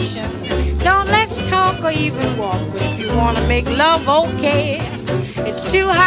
conversation. Don't let's talk or even walk. But if you wanna make love, okay. It's too hot.